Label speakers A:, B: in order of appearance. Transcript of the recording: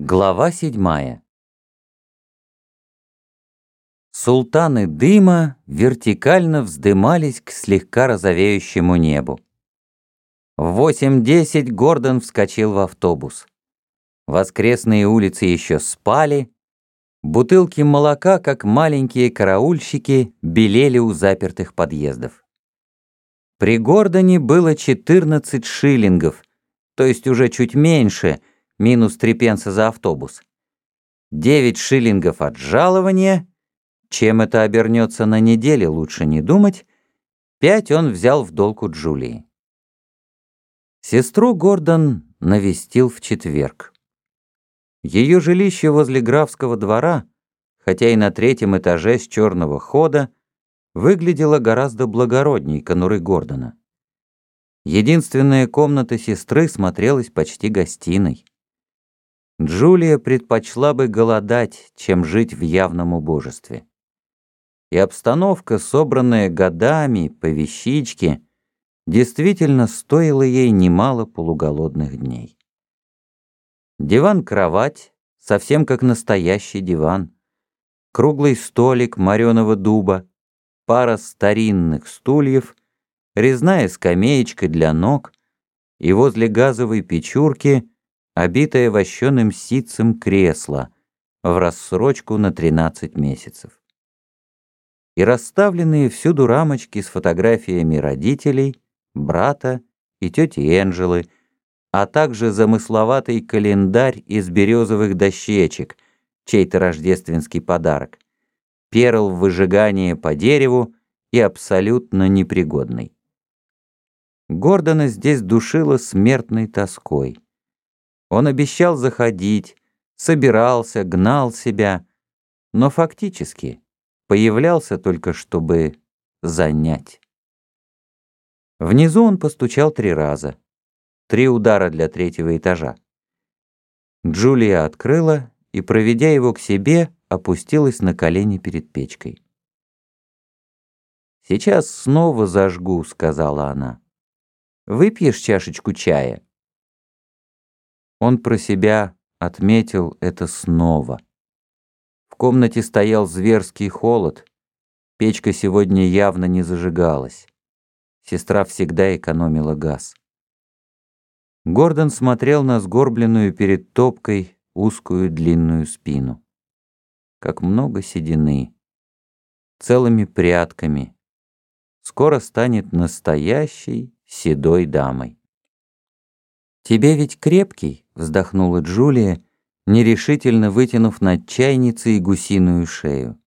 A: Глава 7. Султаны дыма вертикально вздымались к слегка розовеющему небу. В 8:10 Гордон вскочил в автобус. Воскресные улицы еще спали. Бутылки молока, как маленькие караульщики, белели у запертых подъездов. При Гордоне было 14 шиллингов, то есть уже чуть меньше, минус 3 пенса за автобус. 9 шиллингов от жалования. Чем это обернется на неделе, лучше не думать. 5 он взял в долг у Джулии. Сестру Гордон навестил в четверг. Ее жилище возле графского двора, хотя и на 3-м этаже с черного хода, выглядело гораздо благородней конуры Гордона. Единственная комната сестры смотрелась почти гостиной. Джулия предпочла бы голодать, чем жить в явном убожестве. И обстановка, собранная годами по вещичке, действительно стоила ей немало полуголодных дней. Диван-кровать, совсем как настоящий диван, круглый столик мореного дуба, пара старинных стульев, резная скамеечка для ног и возле газовой печурки обитое вощеным ситцем кресло в рассрочку на 13 месяцев. И расставленные всюду рамочки с фотографиями родителей, брата и тети Энджелы, а также замысловатый календарь из березовых дощечек, чей-то рождественский подарок, перл в выжигании по дереву и абсолютно непригодный. Гордона здесь душило смертной тоской. Он обещал заходить, собирался, гнал себя, но фактически появлялся только, чтобы занять. Внизу он постучал 3 раза. 3 удара для 3-го этажа. Джулия открыла и, проведя его к себе, опустилась на колени перед печкой. «Сейчас снова зажгу», — сказала она. «Выпьешь чашечку чая?» Он про себя отметил это снова. В комнате стоял зверский холод. Печка сегодня явно не зажигалась. Сестра всегда экономила газ. Гордон смотрел на сгорбленную перед топкой узкую длинную спину. Как много седины. Целыми прядками. Скоро станет настоящей седой дамой. «Тебе ведь крепкий», — вздохнула Джулия, нерешительно вытянув над чайницей гусиную шею.